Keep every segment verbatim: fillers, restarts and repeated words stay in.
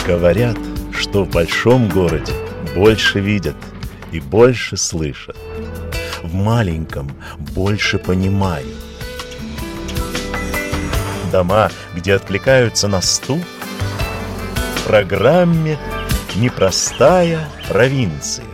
Говорят, что в большом городе больше видят и больше слышат. В маленьком больше понимают. Дома, где откликаются на стук, в программе «Непростая провинция».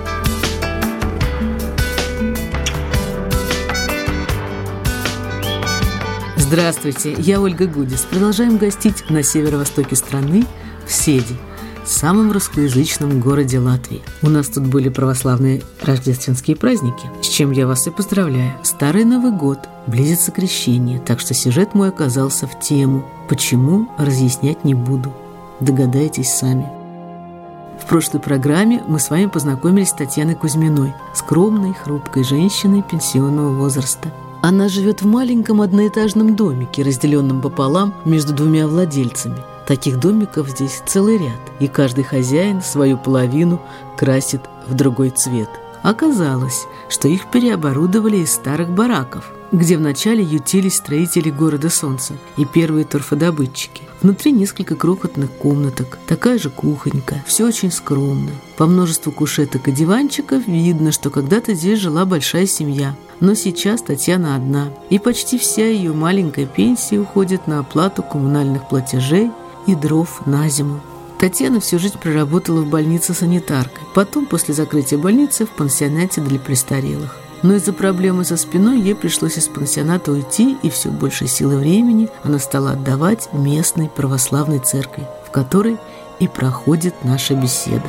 Здравствуйте, я Ольга Гудис. Продолжаем гостить на северо-востоке страны, в Седе, самом русскоязычном городе Латвии. У нас тут были православные рождественские праздники, с чем я вас и поздравляю. Старый Новый год, близится крещение, так что сюжет мой оказался в тему. Почему, разъяснять не буду. Догадайтесь сами. В прошлой программе мы с вами познакомились с Татьяной Кузьминой, скромной, хрупкой женщиной пенсионного возраста. Она живет в маленьком одноэтажном домике, разделенном пополам между двумя владельцами. Таких домиков здесь целый ряд, и каждый хозяин свою половину красит в другой цвет. Оказалось, что их переоборудовали из старых бараков, где вначале ютились строители города Солнца и первые торфодобытчики. Внутри несколько крохотных комнаток, такая же кухонька, все очень скромно. По множеству кушеток и диванчиков видно, что когда-то здесь жила большая семья. Но сейчас Татьяна одна, и почти вся ее маленькая пенсия уходит на оплату коммунальных платежей и дров на зиму. Татьяна всю жизнь проработала в больнице санитаркой, потом после закрытия больницы в пансионате для престарелых. Но из-за проблемы со спиной ей пришлось из пансионата уйти, и все больше силы времени она стала отдавать местной православной церкви, в которой и проходит наша беседа.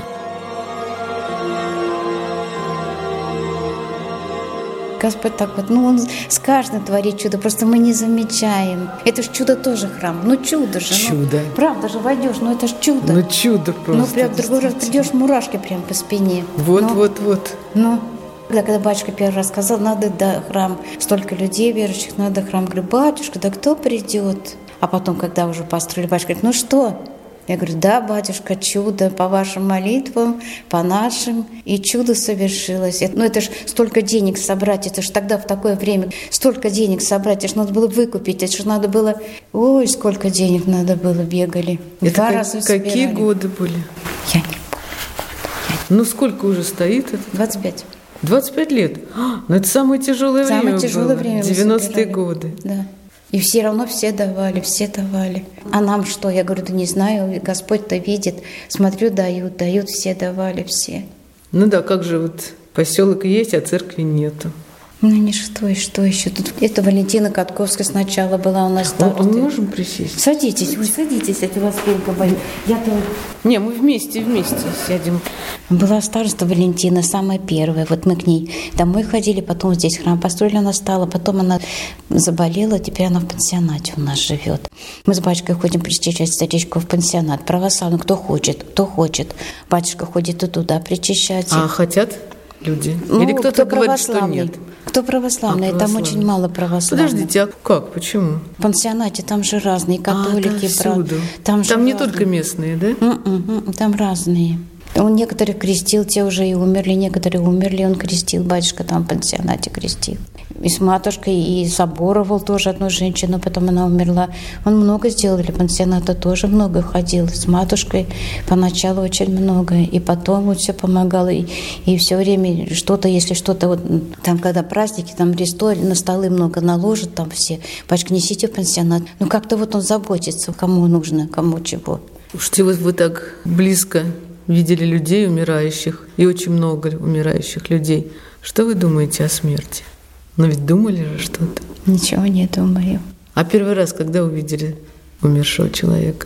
Господь так вот, ну Он с каждым творит чудо, просто мы не замечаем. Это ж чудо тоже храм, ну чудо же. Чудо. Ну, правда же, войдешь, ну это ж чудо. Ну чудо просто. Ну прям в другой раз придешь, мурашки прям по спине. Вот, ну, вот, вот. Ну, когда, когда батюшка первый раз сказал, надо да, храм, столько людей верующих, надо храм. Говорю, батюшка, да кто придет? А потом, когда уже построили, батюшка говорит, ну что? Я говорю, да, батюшка, чудо по вашим молитвам, по нашим, и чудо совершилось. Ну, это ж столько денег собрать, это ж тогда в такое время столько денег собрать, это ж надо было выкупить, это ж надо было, ой, сколько денег надо было, бегали. Это Два как, раза какие собирали. годы были? Я не помню. Ну, сколько уже стоит это? двадцать пять. двадцать пять лет? А, ну, это самое тяжелое время Самое тяжелое было. время. девяностые годы. Да. И все равно все давали, все давали. А нам что? Я говорю, да не знаю, Господь-то видит. Смотрю, дают, дают, все давали, все. Ну да, как же вот поселок есть, а церкви нету. Ну не что, и что еще? Тут это Валентина Катковская сначала была у нас. А, а мы можем присесть? Садитесь, вы садитесь, это вас спинка болит. Я-то... Не, мы вместе, вместе сядем. Была староста Валентина, самая первая. Вот мы к ней домой ходили, потом здесь храм построили, она стала, потом она заболела, теперь она в пансионате у нас живет. Мы с батюшкой ходим причащать старичку в пансионат. Православный, кто хочет, кто хочет. Батюшка ходит и туда причащать. А хотят люди? Ну, Или кто-то кто говорит, что нет? Кто православный? А, там очень мало православных. Подождите, а как? Почему? В пансионате там же разные, католики, а, там, брат. Там, там не разные. только местные, да? Mm-mm, там разные. Он некоторых крестил, те уже и умерли, некоторые умерли, он крестил, батюшка там в пансионате крестил. И с матушкой, и соборовал тоже одну женщину, потом она умерла. Он много сделал, для пансионата тоже много ходил. С матушкой поначалу очень много, и потом он все помогал, и, и все время что-то, если что-то, вот, там, когда праздники, там ресторы, на столы много наложат, там все, батюшка, несите в пансионат. Ну, как-то вот он заботится, кому нужно, кому чего. Уж вы, вы так близко видели людей умирающих, и очень много умирающих людей. Что вы думаете о смерти? Но ведь думали же что-то. Ничего не думаю. А первый раз, когда увидели умершего человека?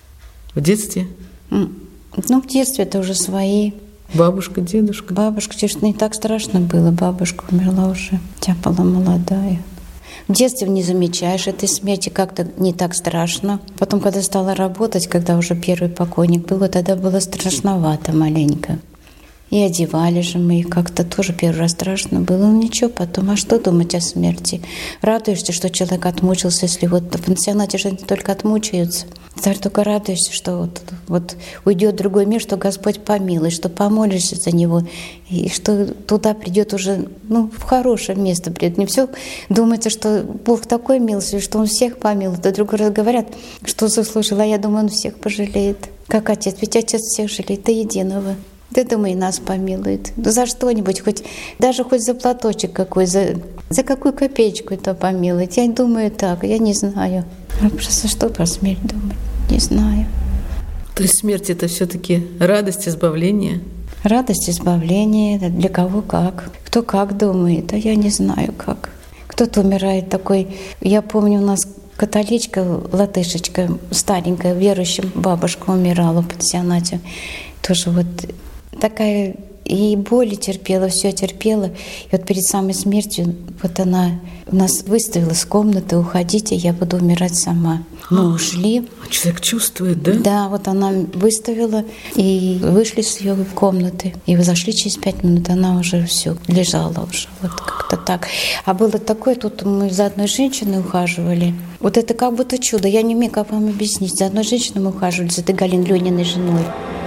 В детстве? Ну, в детстве это уже свои. Бабушка, дедушка? Бабушка, честно, не так страшно было. Бабушка умерла уже. Я была молодая. В детстве не замечаешь этой смерти, как-то не так страшно. Потом, когда стала работать, когда уже первый покойник был, тогда было страшновато маленько. И одевали же мы их как-то тоже первый раз страшно было. Ну ничего, потом, а что думать о смерти? Радуешься, что человек отмучился, если вот в пансионате же не только отмучаются. Ты только радуешься, что вот, вот уйдет в другой мир, что Господь помилует, что помолишься за него, и что туда придет уже, ну, в хорошее место придет. Не все думается, что Бог такой милостивый, что Он всех помилует. А другой раз говорят, что заслужил, а я думаю, Он всех пожалеет. Как Отец, ведь Отец всех жалеет, до единого. Ты, думай, нас помилует. Да за что-нибудь, хоть даже хоть за платочек какой, за, за какую копеечку это помилует. Я думаю так, я не знаю. А просто что про смерть думать? Не знаю. То есть смерть — это все-таки радость, избавление? Радость, избавление, для кого как. Кто как думает, а я не знаю как. Кто-то умирает такой. Я помню, у нас католичка, латышечка, старенькая, верующая бабушка умирала в пансионате. Тоже вот такая и боли терпела, все терпела. И вот перед самой смертью вот она нас выставила из комнаты: уходите, я буду умирать сама. Мы ушли. А человек чувствует, да? Да, вот она выставила, и вышли с ее комнаты. И зашли через пять минут, она уже все лежала уже. Вот как-то так. А было такое, тут мы за одной женщиной ухаживали. Вот это как будто чудо. Я не умею, как вам объяснить. За одной женщиной мы ухаживали, за этой Галиной Лёниной женой.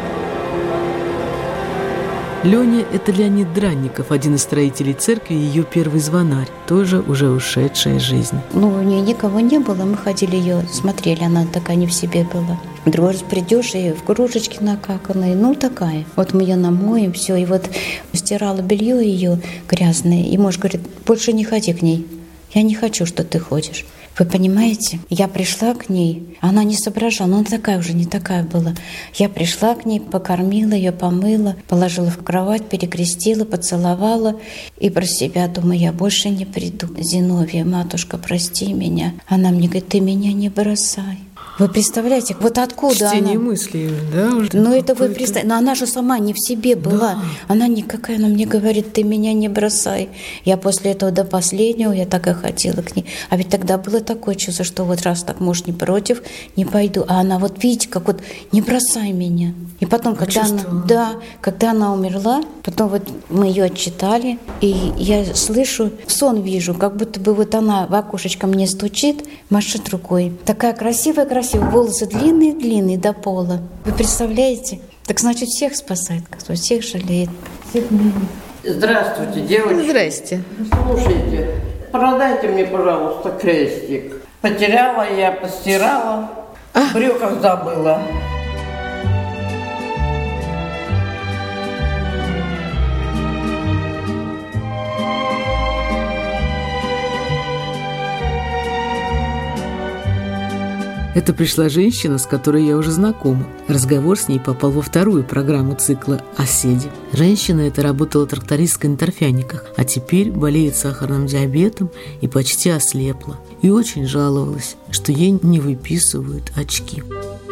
Леня — это Леонид Дранников, один из строителей церкви, ее первый звонарь, тоже уже ушедшая из жизни. Ну, у нее никого не было, мы ходили ее, смотрели, она такая не в себе была. Другой раз придешь, и в кружечке накаканной, ну, такая. Вот мы ее намоем, все, и вот стирала белье ее грязное, и муж говорит: больше не ходи к ней, я не хочу, что ты ходишь. Вы понимаете, я пришла к ней, она не соображала, но она такая уже, не такая была. Я пришла к ней, покормила ее, помыла, положила в кровать, перекрестила, поцеловала. И про себя думаю: я больше не приду. Зиновья, матушка, прости меня. Она мне говорит: ты меня не бросай. Вы представляете, вот откуда Чтение она? мыслей, да? Уже Ну это вы представляете, но она же сама не в себе была. Да. Она никакая, она мне говорит: ты меня не бросай. Я после этого до последнего, я так и хотела к ней. А ведь тогда было такое чувство, что вот раз так, муж не против, не пойду. А она вот, видите, как вот: не бросай меня. И потом, когда она, да, когда она умерла, потом вот мы ее отчитали, и я слышу, сон вижу, как будто бы вот она в окошечко мне стучит, машет рукой. Такая красивая, красивая. Волосы длинные-длинные до пола. Вы представляете? Так значит, всех спасает, кто всех жалеет. Всех милых. Здравствуйте, девочки. Здрасте. Слушайте, продайте мне, пожалуйста, крестик. Потеряла я, постирала, а? В брюках забыла. Это пришла женщина, с которой я уже знакома. Разговор с ней попал во вторую программу цикла о седе. Женщина эта работала трактористкой на торфяниках, а теперь болеет сахарным диабетом и почти ослепла. И очень жаловалась, что ей не выписывают очки.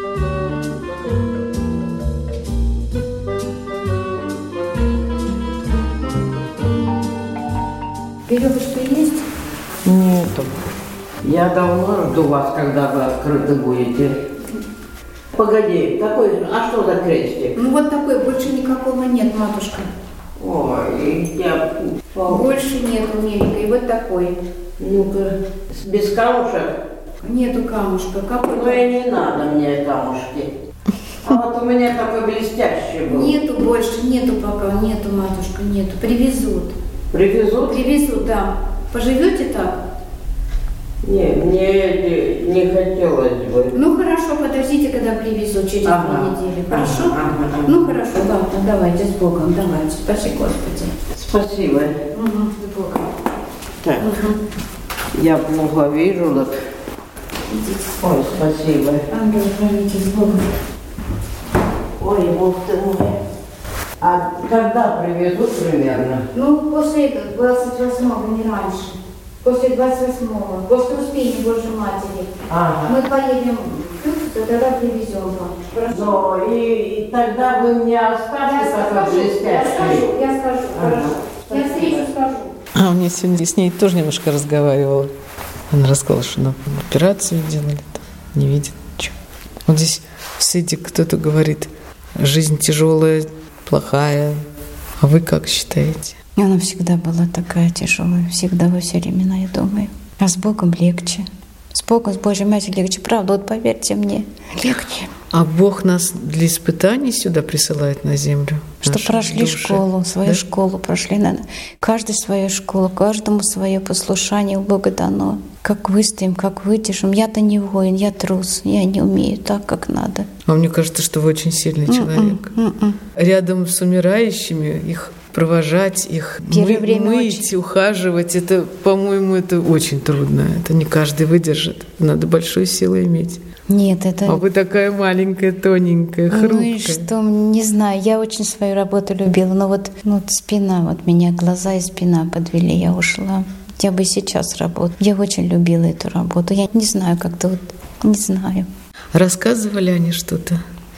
Веревочка есть? Нету. Я давно жду вас, когда вы открыты будете. Погоди, какой, а что за крестик? Ну вот такой, больше никакого нет, матушка. Ой, я... Больше нету, миленько, и вот такой. Ну-ка, без камушек? Нету камушка. Какой? Ну и не надо мне камушки. А вот у меня такой блестящий был. Нету больше, нету пока, нету, матушка, нету. Привезут. Привезут? Привезут, да. Поживете так? Не, мне не хотелось бы. Ну хорошо, подождите, когда привезут через ага. две недели. Хорошо? Ага, ага. Ну хорошо, ладно, давайте, с Богом, давайте. Спаси Господи. Спасибо. Угу, с Богом. Так, угу. Я плохо вижу, так... Идите. Ой, спасибо. Ангел, храните, с Богом. Ой, Бог ты мой. А когда привезут примерно? Ну, после двадцать восьмого, не раньше. После двадцать восьмого, после Успения Божьей Матери. Ага. Мы поедем в Турцию, тогда привезем вам. Хорошо? Но и, и тогда вы мне оставьте такой блестящий. Я скажу, я скажу, ага. хорошо. Я встречу скажу. А у меня сегодня с ней тоже немножко разговаривала. Она рассказала, что на операцию делали, не видит ничего. Вот здесь в седе кто-то говорит: жизнь тяжелая, плохая. А вы как считаете? Она всегда была такая тяжелая, всегда во все времена, я думаю. А с Богом легче. С Богом, с Божьей Матерью легче. Правда, вот поверьте мне, легче. А Бог нас для испытаний сюда присылает на землю? Что прошли души. школу, свою Да? школу прошли. Наверное. Каждый свою школу, каждому свое послушание у Бога дано. Как выстоим, как выдержим. Я-то не воин, я трус. Я не умею так, как надо. А мне кажется, что вы очень сильный человек. М-м. Рядом с умирающими их провожать, их Первое мы- время мыть, очень. ухаживать, это, по-моему, это очень трудно. Это не каждый выдержит. Надо большую силу иметь. Нет, это... А вы такая маленькая, тоненькая, хрупкая. Ну и что, не знаю, я очень свою работу любила, но вот, ну, вот спина, вот меня глаза и спина подвели, я ушла. Я бы и сейчас работала. Я очень любила эту работу. Я не знаю, как-то вот, не знаю. Рассказывали они что-то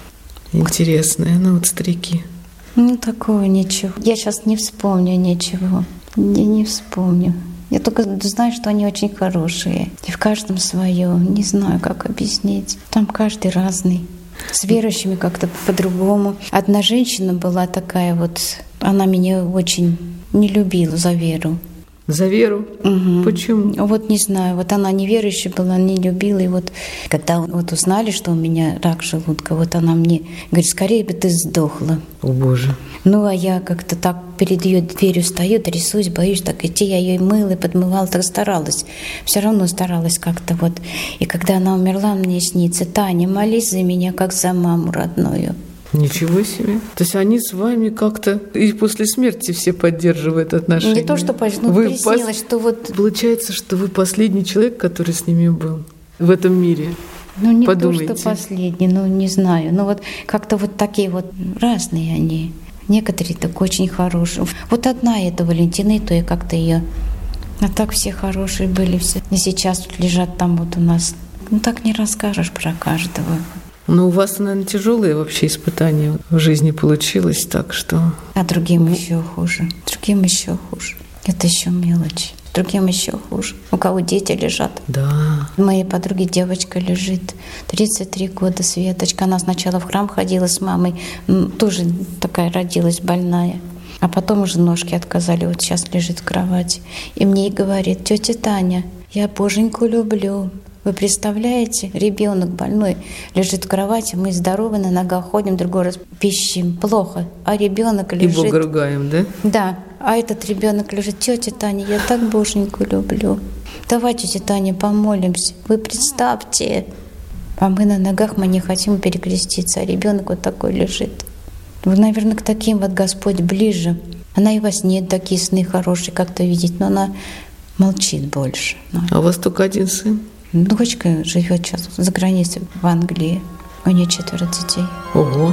интересное, ну вот старики? Ну, такого ничего. Я сейчас не вспомню ничего. Я не вспомню. Я только знаю, что они очень хорошие. И в каждом свое. Не знаю, как объяснить. Там каждый разный. С верующими как-то по-другому. Одна женщина была такая вот, она меня очень не любила за веру. За веру? Мгм. Почему? Вот не знаю, вот она неверующая была, не любила. И вот когда вот узнали, что у меня рак желудка, вот она мне говорит, скорее бы ты сдохла. О, Боже. Ну, а я как-то так перед ее дверью стою, трясусь, боюсь так идти. Я ее мыла и подмывала, так старалась. Все равно старалась как-то вот. И когда она умерла, мне снится: Таня, молись за меня, как за маму родную. Ничего себе. То есть они с вами как-то и после смерти все поддерживают отношения? Не то, что ну, Вы приснилось, пос- что вот... Получается, что вы последний человек, который с ними был в этом мире. Ну, не Подумайте. то, что последний, ну, не знаю. Ну, вот как-то вот такие вот разные они. Некоторые так очень хорошие. Вот одна эта Валентина, и то я как-то ее... А так все хорошие были все. И сейчас вот лежат там вот у нас. Ну, так не расскажешь про каждого. Но у вас, наверное, тяжелые вообще испытания в жизни получилось, так что... А другим еще хуже. Другим еще хуже. Это еще мелочь. Другим еще хуже. У кого дети лежат. Да. У моей подруги девочка лежит. тридцать три года, Светочка. Она сначала в храм ходила с мамой. м, Тоже такая родилась больная. А потом уже ножки отказали. Вот сейчас лежит в кровати. И мне и говорит: тетя Таня, я Боженьку люблю. Вы представляете, ребенок больной лежит в кровати, мы здоровы, на ногах ходим, другой раз пищим, плохо, а ребенок И лежит. Бога ругаем, да? Да, а этот ребенок лежит: тетя Таня, я так Боженьку люблю. Давай, тетя Таня, помолимся. Вы представьте. А мы на ногах, мы не хотим перекреститься, а ребенок вот такой лежит. Вы, наверное, к таким вот Господь ближе. Она и во сне такие сны хорошие как-то видит, но она молчит больше. А у вас только один сын? Дочка живет сейчас за границей в Англии. У нее четверо детей. Ого.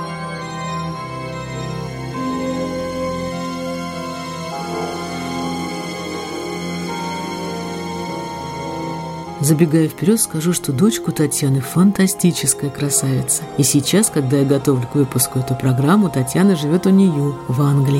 Забегая вперед, скажу, что дочка Татьяны фантастическая красавица. И сейчас, когда я готовлю к выпуску эту программу, Татьяна живет у нее в Англии.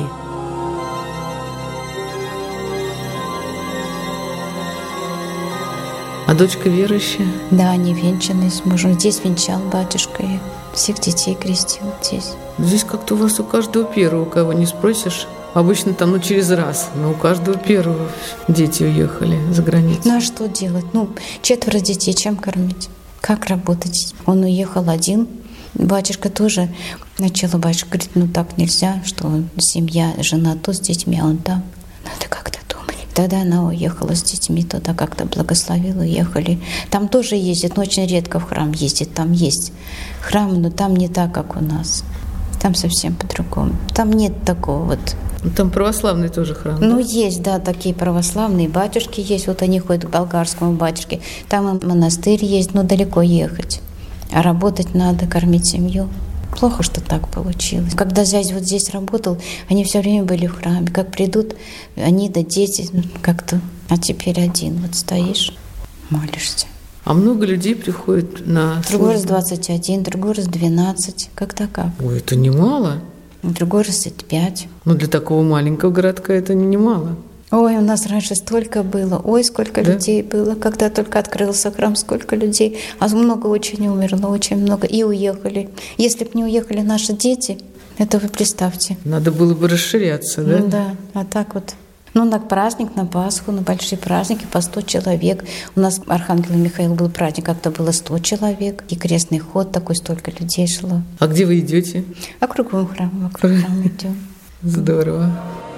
А дочка верующая? Да, они венчаны с мужем. Здесь венчал батюшка их. Всех детей крестил здесь. Здесь как-то у вас у каждого первого, кого не спросишь. Обычно там, ну, через раз. Но у каждого первого дети уехали за границу. Ну а что делать? Ну, четверо детей, чем кормить? Как работать? Он уехал один. Батюшка тоже. Сначала батюшка говорит: ну так нельзя, что семья, жена тут с детьми, а он там. Надо как-то думать. Тогда она уехала с детьми туда, как-то благословила, уехали. Там тоже ездит, но очень редко в храм ездит. Там есть храм, но там не так, как у нас. Там совсем по-другому. Там нет такого вот. Ну, там православный тоже храм. Ну, да? есть, да, такие православные батюшки есть. Вот они ходят к болгарскому батюшке. Там и монастырь есть, но далеко ехать. А работать надо, кормить семью. Плохо, что так получилось. Когда зять вот здесь работал, они все время были в храме. Как придут, они да дети как-то. А теперь один вот стоишь, молишься. А много людей приходит на Другой раз службу? двадцать один, другой раз двенадцать. Как-то как. Ой, это немало. Другой раз это пять. Ну, для такого маленького городка это не- немало. Ой, у нас раньше столько было. Ой, сколько Да? людей было. Когда только открылся храм, сколько людей. А много очень умерло, очень много. И уехали. Если бы не уехали наши дети, это вы представьте. Надо было бы расширяться, да? Ну да, а так вот. Ну, на праздник, на Пасху, на большие праздники по сто человек. У нас Архангела Михаила был праздник, как-то было сто человек. И крестный ход такой, столько людей шло. А где вы идете? А кругом храм, вокруг храма идем. Здорово.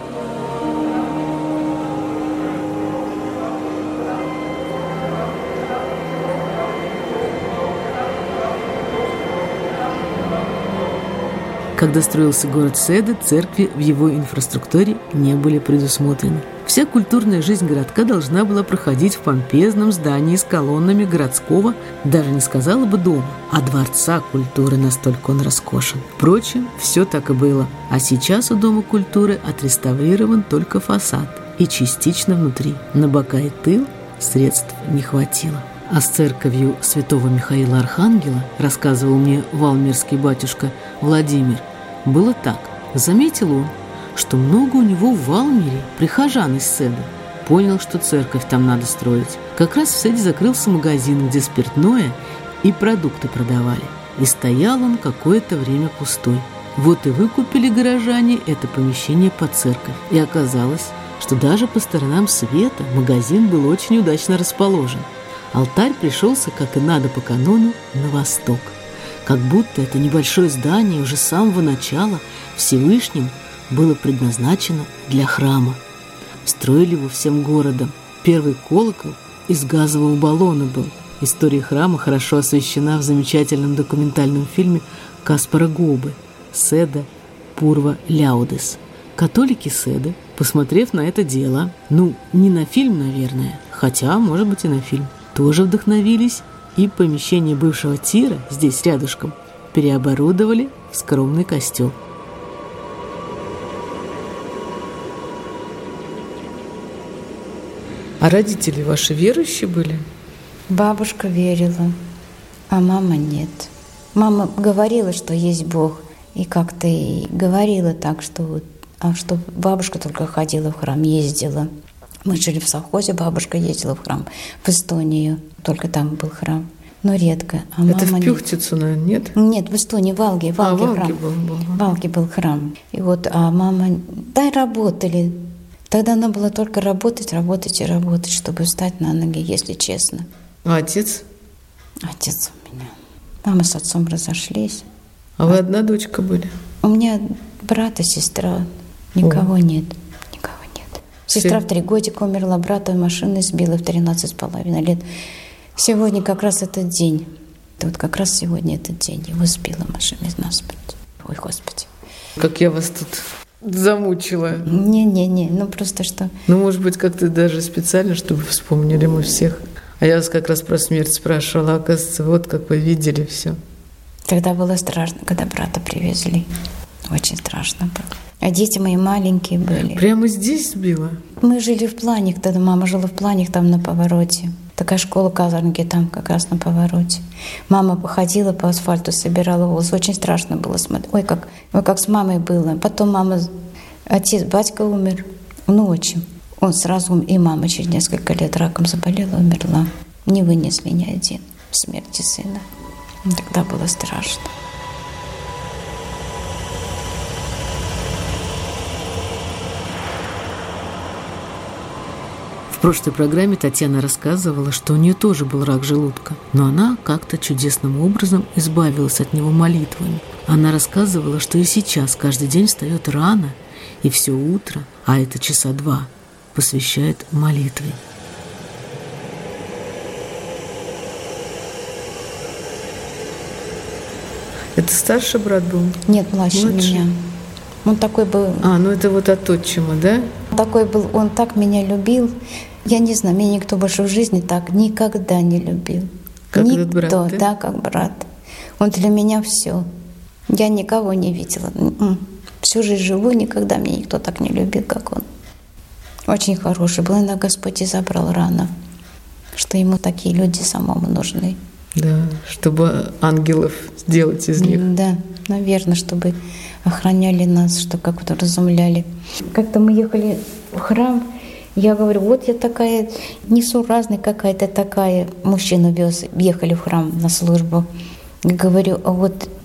Когда строился город Седе, церкви в его инфраструктуре не были предусмотрены. Вся культурная жизнь городка должна была проходить в помпезном здании с колоннами городского, даже не сказала бы дома, а дворца культуры, настолько он роскошен. Впрочем, все так и было. А сейчас у Дома культуры отреставрирован только фасад и частично внутри. На бока и тыл средств не хватило. А с церковью святого Михаила Архангела, рассказывал мне валмирский батюшка Владимир, было так. Заметил он, что много у него в Валмире прихожан из Седа. Понял, что церковь там надо строить. Как раз в Седе закрылся магазин, где спиртное и продукты продавали. И стоял он какое-то время пустой. Вот и выкупили горожане это помещение под церковь. И оказалось, что даже по сторонам света магазин был очень удачно расположен. Алтарь пришелся, как и надо по канону, на восток. Как будто это небольшое здание уже с самого начала Всевышним было предназначено для храма. Строили его всем городом. Первый колокол из газового баллона был. История храма хорошо освещена в замечательном документальном фильме Каспара Гобы «Седа Пурва Ляудес». Католики Седы, посмотрев на это дело, ну, не на фильм, наверное, хотя, может быть, и на фильм, тоже вдохновились и помещение бывшего тира здесь рядышком переоборудовали в скромный костел. А родители ваши верующие были? Бабушка верила, а мама нет. Мама говорила, что есть Бог, и как-то и говорила так, что вот, а что бабушка только ходила в храм, ездила. Мы жили в совхозе, бабушка ездила в храм, в Эстонию, только там был храм, но редко. А это мама в Пюхтицу, наверное, нет? Нет, в Эстонии, в Валге, в Валге, а, Валге храм. Был, был. В Валге был храм. И вот, а мама, да, работали. Тогда надо было только работать, работать и работать, чтобы встать на ноги, если честно. А отец? Отец у меня. Мама с отцом разошлись. А, а вы одна дочка были? У меня брат и сестра. Никого О. нет. Никого нет. Сестра Все. в три годика умерла, брата машина сбила в тринадцать с половиной лет. Сегодня как раз этот день. Вот как раз сегодня этот день. Его сбила машина насмерть. Ой, Господи. Как я вас тут замучила. Не-не-не, ну просто что. Ну, может быть, как-то даже специально, чтобы вспомнили мы всех. А я вас как раз про смерть спрашивала. Оказывается, вот как вы видели все. Тогда было страшно, когда брата привезли. Очень страшно было. А дети мои маленькие были. Прямо здесь сбила? Мы жили в Планях, тогда мама жила в Планях, там на повороте. Такая школа Казарнги, там как раз на повороте. Мама походила по асфальту, собирала волосы. Очень страшно было смотреть. Ой, как, ой, как с мамой было. Потом мама, отец, батька умер ночью. Он сразу умер. И мама через несколько лет раком заболела, умерла. Не вынесли ни один смерти сына. Тогда было страшно. В прошлой программе Татьяна рассказывала, что у нее тоже был рак желудка, но она как-то чудесным образом избавилась от него молитвами. Она рассказывала, что и сейчас каждый день встает рано, и все утро, а это часа два, посвящает молитве. Это старший брат был? Нет, младше Младше? меня. Он такой был... А, ну это вот от отчима, да? Такой был, он так меня любил. Я не знаю, меня никто больше в жизни так никогда не любил. Как никто, этот брат, да? да, как брат. Он для меня все. Я никого не видела. Всю жизнь живу, никогда меня никто так не любил, как он. Очень хороший был, но Господь и забрал рано, что ему такие люди самому нужны. Да, чтобы ангелов сделать из них. Да, наверное, чтобы охраняли нас, что как-то разумляли. Как-то мы ехали в храм, я говорю, вот я такая несуразная какая-то такая. Мужчину вез, ехали в храм на службу. Говорю, а вот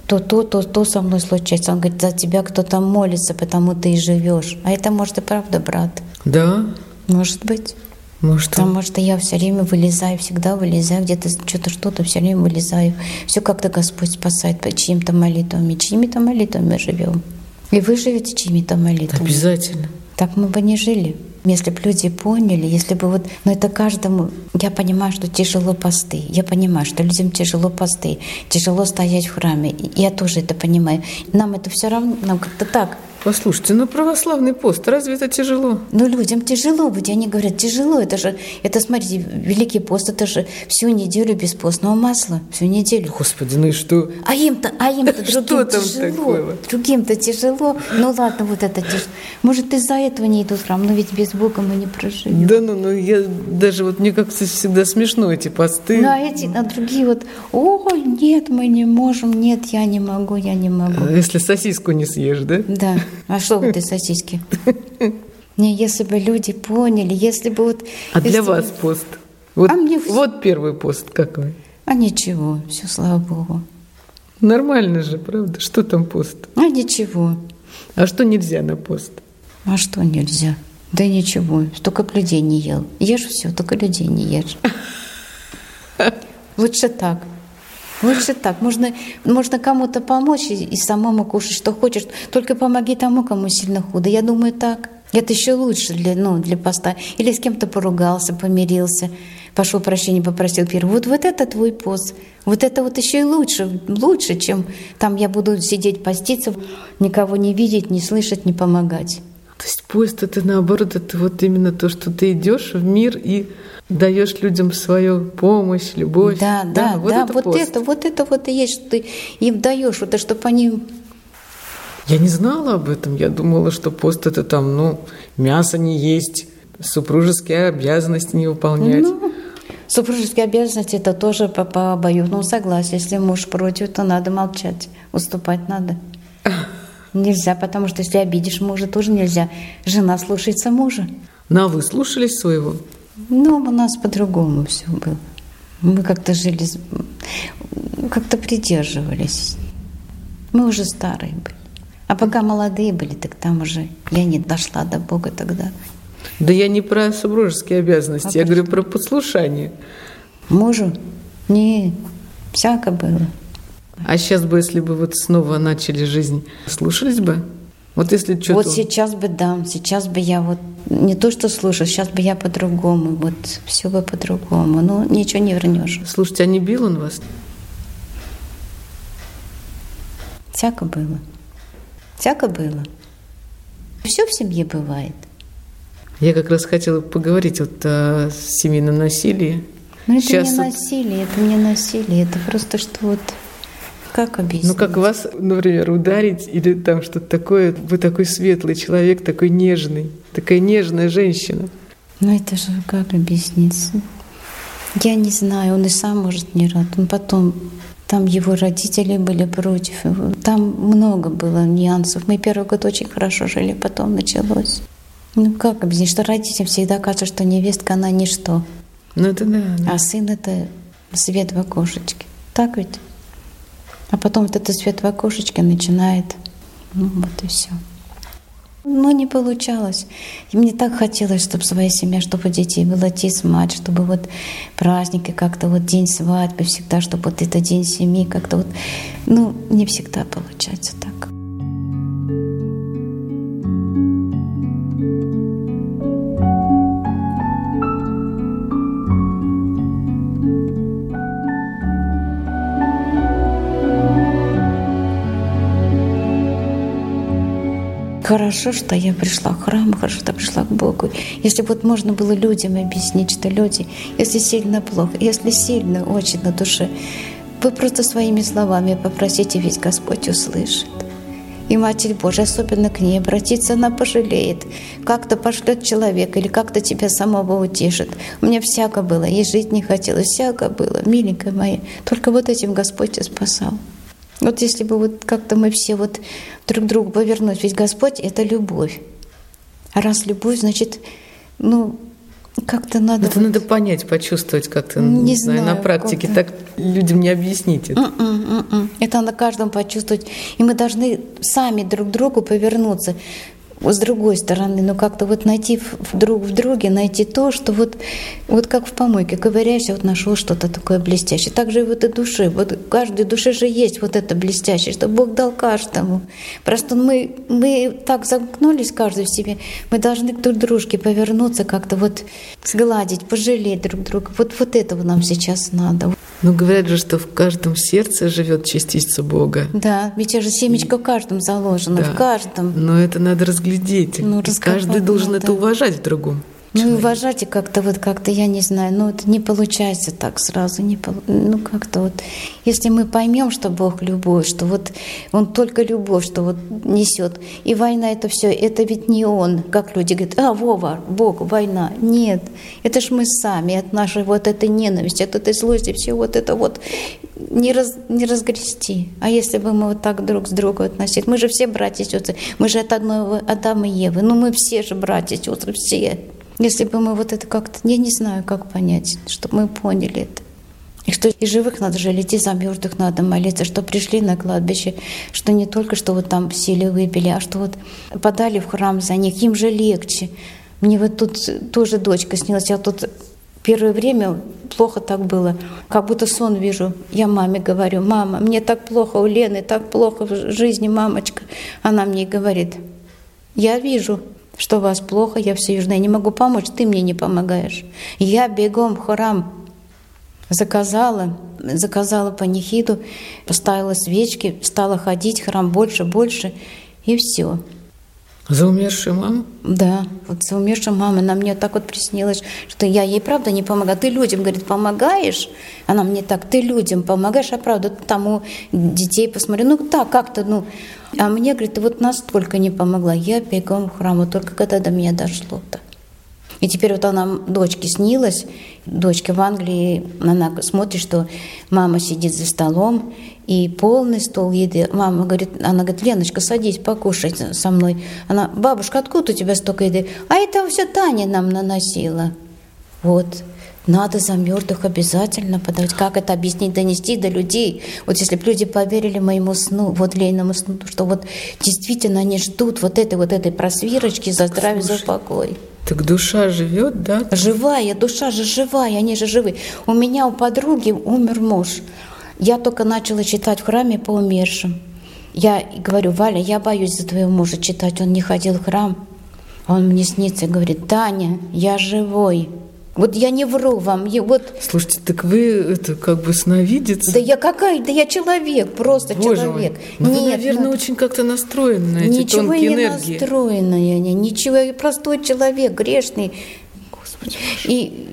то то, то, то со мной случается. Он говорит, за тебя кто-то молится, потому ты и живешь. А это может и правда, брат. Да? Может быть. Может, Потому что я все время вылезаю, всегда вылезаю, где-то что-то, что-то, все время вылезаю. Все как-то Господь спасает по чьим-то молитвами. Чьими-то молитвами живем. И вы живете чьими-то молитвами. Обязательно. Так мы бы не жили. Если бы люди поняли, если бы вот... Но это каждому... Я понимаю, что тяжело посты. Я понимаю, что людям тяжело посты. Тяжело стоять в храме. Я тоже это понимаю. Нам это все равно... Нам как-то так... Послушайте, ну православный пост, разве это тяжело? Ну, людям тяжело быть. Они говорят, тяжело. Это же, это, смотрите, Великий пост, это же всю неделю без постного масла. Всю неделю. Господи, ну и что? А им-то, а им-то другим тяжело. Другим-то тяжело. Ну ладно, вот это тяжело. Может, из-за этого не идут в храм, но ведь без Бога мы не проживем. Да ну, ну я даже вот мне как-то всегда смешно эти посты. Ну, а эти, а другие вот, о, нет, мы не можем, нет, я не могу, я не могу. Если сосиску не съешь, да? Да. А что в этой сосиске? Не, если бы люди поняли, если бы вот... А для бы... вас пост? Вот, а мне... вот первый пост, как вы? А ничего, все, слава Богу. Нормально же, правда? Что там пост? А ничего. А что нельзя на пост? А что нельзя? Да ничего, столько людей не ел. Ешь все, только людей не ешь. Лучше так. Лучше так. Можно, можно кому-то помочь и, и самому кушать, что хочешь. Только помоги тому, кому сильно худо. Я думаю, так. Это еще лучше для, ну, для поста. Или с кем-то поругался, помирился, пошел прощения, попросил первый. Вот, вот это твой пост. Вот это вот еще и лучше. Лучше, чем там я буду сидеть, поститься, никого не видеть, не слышать, не помогать. То есть пост — это наоборот, это вот именно то, что ты идешь в мир и даешь людям свою помощь, любовь. Да, да, да, вот, да, это, вот пост. это, вот это вот и есть, что ты им даешь, вот, чтобы они... Я не знала об этом. Я думала, что пост — это там, ну, мясо не есть, супружеские обязанности не выполнять. Ну, супружеские обязанности — это тоже по, по обоюдному согласию. Если муж против, то надо молчать, уступать надо. Нельзя, потому что если обидишь мужа, тоже нельзя. Жена слушается мужа. Ну, а вы слушались своего? Ну, у нас по-другому все было. Мы как-то жили, как-то придерживались. Мы уже старые были. А пока молодые были, так там уже я не дошла до Бога тогда. Да я не про супружеские обязанности, А я про говорю что? про послушание. Мужу? Не, всяко было. А сейчас бы, если бы вот снова начали жизнь, слушались бы? Вот если что-то... Вот сейчас бы, да, сейчас бы я вот не то что слушаю, сейчас бы я по-другому, вот все бы по-другому, но ничего не вернешь. Слушайте, а не бил он вас? Всяко было. Всяко было. Все в семье бывает. Я как раз хотела поговорить вот о семейном насилии. Но это Сейчас не вот- насилие, это не насилие, это просто что вот... Как объяснить? Ну, как вас, например, ударить или там что-то такое, вы такой светлый человек, такой нежный, такая нежная женщина. Ну это же как объяснить? Я не знаю, он и сам, может, не рад. Он потом, там его родители были против. его. Там много было нюансов. Мы первый год очень хорошо жили, потом началось. Ну как объяснить, что родителям всегда кажется, что невестка, она ничто. Ну, это да. да. А сын — это свет в окошечке. Так ведь? А потом вот этот свет в окошечке начинает. Ну вот и все. Но не получалось. И мне так хотелось, чтобы своя семья, чтобы у детей был отец, мать, чтобы вот праздники как-то, вот день свадьбы всегда, чтобы вот это день семьи как-то вот... Ну, не всегда получается так. Хорошо, что я пришла в храм, хорошо, что я пришла к Богу. Если бы вот можно было людям объяснить, что люди, если сильно плохо, если сильно очень на душе, вы просто своими словами попросите, ведь Господь услышит. И Матерь Божия, особенно к ней обратиться, она пожалеет, как-то пошлет человека или как-то тебя самого утешит. У меня всяко было, и жить не хотелось, всяко было, миленькая моя. Только вот этим Господь тебя спасал. Вот если бы вот как-то мы все вот друг к другу повернуть, ведь Господь — это любовь. А раз любовь, значит, ну, Как-то надо... Это вот... надо понять, почувствовать как-то, не, не знаю, знаю, на практике. как-то... Так людям не объяснить это. Mm-mm, mm-mm. Это надо каждому почувствовать. И мы должны сами друг к другу повернуться с другой стороны, но как-то вот найти в друг в друге, найти то, что вот, вот как в помойке ковыряешься, вот нашел что-то такое блестящее. Так же и в этой душе. Вот в каждой душе же есть вот это блестящее, что Бог дал каждому. Просто мы, мы так замкнулись каждый в себе, мы должны друг к дружке повернуться, как-то вот сгладить, пожалеть друг друга. Вот, вот этого нам сейчас надо. Ну, говорят же, что в каждом сердце живет частица Бога. Да, ведь же семечко в каждом заложено, да. В каждом. Но это надо разглядеть. Ну, и каждый должен надо. Это уважать в другом. Ну человеке. И уважать, и как-то вот как-то, я не знаю, ну это не получается так сразу, не пол... ну как-то вот. Если мы поймем, что Бог любовь, что вот Он только любовь, что вот несет, и война это все, это ведь не Он, как люди говорят, а Вова, Бог, война, нет, это ж мы сами, от нашей вот этой ненависти, от этой злости, все вот это вот не, раз, не разгрести. А если бы мы вот так друг с другом относились, мы же все братья и сестры, мы же от одного Адама и Евы, ну мы все же братья и сестры, все. Если бы мы вот это как-то, я не знаю, как понять, чтобы мы поняли это. И что и живых надо жалеть, и за мертвых надо молиться, что пришли на кладбище, что не только что вот там сели, выпили, а что вот подали в храм за них, им же легче. Мне вот тут тоже дочка снилась, я тут первое время плохо так было, как будто сон вижу. Я маме говорю, мама, мне так плохо у Лены, так плохо в жизни, мамочка. Она мне говорит, я вижу, что у вас плохо, я все вижу, я не могу помочь, ты мне не помогаешь. Я бегом в храм заказала, заказала панихиду, поставила свечки, стала ходить в храм больше, больше, и все. За умершую маму? Да, вот за умершую маму. Она мне так вот приснилась, что я ей правда не помогаю. Ты людям, говорит, помогаешь? Она мне так, ты людям помогаешь, а правда, тому детей посмотри. Ну так, как-то, ну... А мне, говорит, ты вот настолько не помогла. Я бегом в храм, вот только когда до меня дошло-то. И теперь вот она дочке снилась, дочке в Англии, она смотрит, что мама сидит за столом, и полный стол еды. Мама говорит, она говорит, Леночка, садись, покушай со мной. Она, бабушка, откуда у тебя столько еды? А это все Таня нам наносила. Вот. Надо за мертвых обязательно подавать. Как это объяснить, донести до людей? Вот если бы люди поверили моему сну, вот Лейному сну, что вот действительно они ждут вот этой вот этой просвирочки за здравие, за покой. Так душа живет, да? Живая, душа же живая, они же живы. У меня у подруги умер муж. Я только начала читать в храме по умершим. Я говорю, Валя, я боюсь за твоего мужа читать, он не ходил в храм. А он мне снится и говорит, Таня, я живой. Вот я не вру вам. Я вот... Слушайте, так вы это как бы сновидец? Да я какая? Да я человек, просто Боже человек. Мой. Ну, Нет, вы, наверное, ну... очень как-то настроены на эти ничего тонкие не энергии. Ничего я не настроена, я не, ничего, я простой человек, грешный. Господи, и,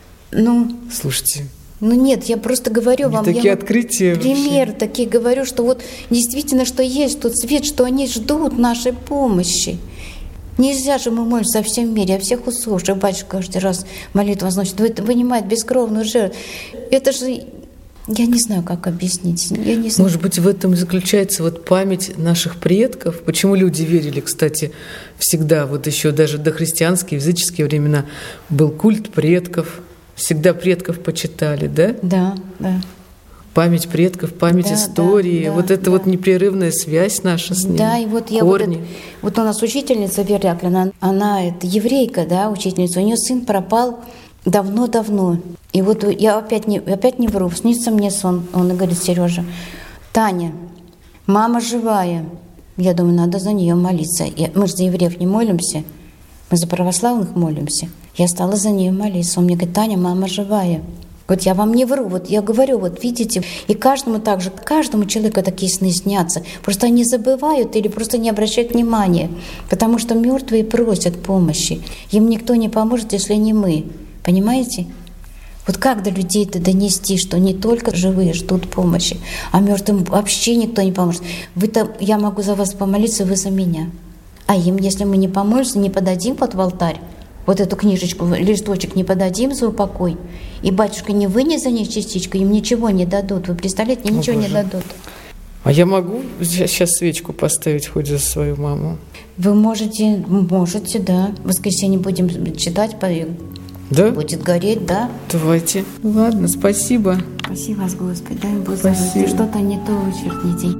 ну... Слушайте... Ну нет, я просто говорю не вам, такие я открытия пример вообще. такие говорю, что вот действительно, что есть тот свет, что они ждут нашей помощи. Нельзя же мы молимся о всем мире, о всех усопших. Батюшка каждый раз молитву возносит, вынимает бескровную жертву. Это же, я не знаю, как объяснить. Я не знаю. Может быть, в этом заключается вот память наших предков? Почему люди верили, кстати, всегда, вот еще даже дохристианские, языческие времена, был культ предков, всегда предков почитали, да? Да, да. Память предков, память да, истории, да, вот да, это да. вот непрерывная связь наша с ними. Да, и вот я корни. вот, это, вот у нас учительница Вера Яковлевна, она это еврейка, да, учительница, у нее сын пропал давно-давно. И вот я опять не, опять не вру, снится мне сон, он и говорит, Сережа, Таня, мама живая. Я думаю, надо за нее молиться. Я, мы же за евреев не молимся, мы за православных молимся. Я стала за нее молиться. Он мне говорит, Таня, мама живая. Вот я вам не вру, вот я говорю, вот видите, и каждому так же, каждому человеку такие сны снятся. Просто они забывают или просто не обращают внимания, потому что мертвые просят помощи. Им никто не поможет, если не мы. Понимаете? Вот как до людей это донести, что не только живые ждут помощи, а мертвым вообще никто не поможет. Вы-то, я могу за вас помолиться, вы за меня. А им, если мы не помолимся, не подадим под в алтарь, вот эту книжечку, листочек не подадим за упокой, и батюшка не вынес за них частичку, им ничего не дадут. Вы представляете, им ничего Боже. не дадут. А я могу сейчас свечку поставить хоть за свою маму? Вы можете, можете, да. В воскресенье будем читать, Да? Будет гореть, да. Давайте. Ладно, спасибо. Спаси вас, Господи, дай Бог Спасибо. здоровья. Что-то не то вычеркните.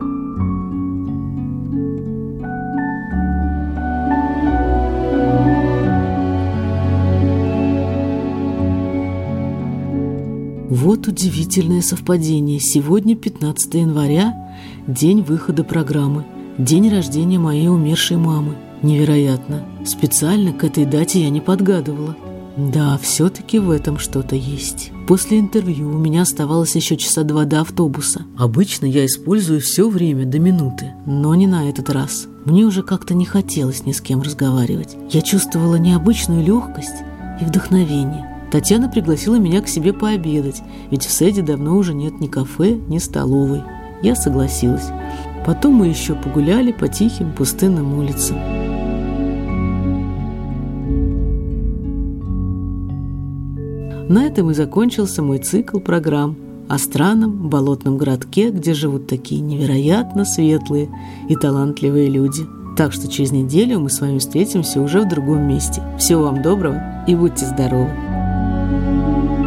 Вот удивительное совпадение. Сегодня пятнадцатое января, день выхода программы, день рождения моей умершей мамы. Невероятно. Специально к этой дате я не подгадывала. Да, все-таки в этом что-то есть. После интервью у меня оставалось еще часа два до автобуса. Обычно я использую все время до минуты, но не на этот раз. Мне уже как-то не хотелось ни с кем разговаривать. Я чувствовала необычную легкость и вдохновение. Татьяна пригласила меня к себе пообедать, ведь в Седе давно уже нет ни кафе, ни столовой. Я согласилась. Потом мы еще погуляли по тихим пустынным улицам. На этом и закончился мой цикл программ о странном болотном городке, где живут такие невероятно светлые и талантливые люди. Так что через неделю мы с вами встретимся уже в другом месте. Всего вам доброго и будьте здоровы!